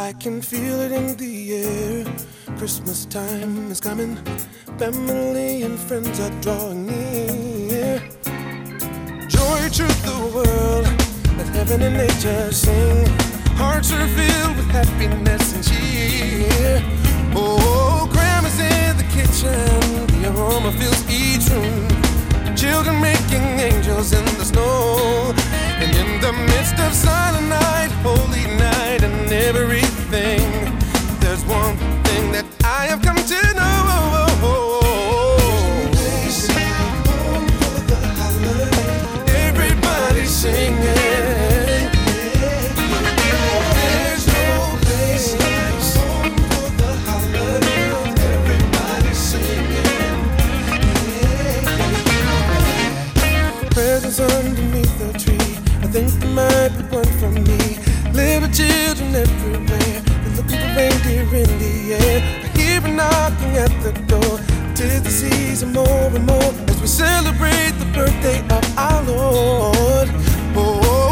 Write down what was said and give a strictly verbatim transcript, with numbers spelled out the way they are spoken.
I can feel it in the air. Christmas time is coming. Family and friends are drawing near. Joy to the world. Let heaven and nature sing. Hearts are filled with happiness and cheer. Oh, Grandma's in the kitchen. The aroma fills each room. Children making angels in the snow. And in the midst of silent night, holy night, and everything, there's one thing that I have come to know. Everybody's singing. There's no place like home for the holiday. Everybody's singing. Presents underneath the tree. I think there might be one for me. Little children everywhere. They're looking for reindeer in the air. I hear a knocking at the door. Tis the season more and more as we celebrate the birthday of our Lord. Oh,